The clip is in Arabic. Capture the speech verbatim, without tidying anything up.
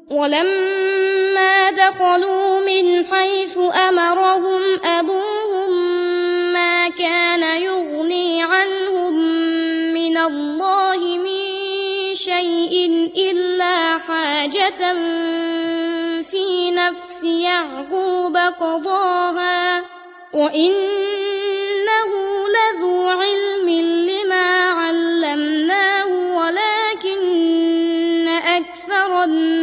ولما دخلوا من حيث أمرهم أبوهم ما كان يغني عنهم من الله من شيء إلا حاجة في نفس يعقوب قضاها وإنه لذو علم لما علمناه ولكن أكثر الناس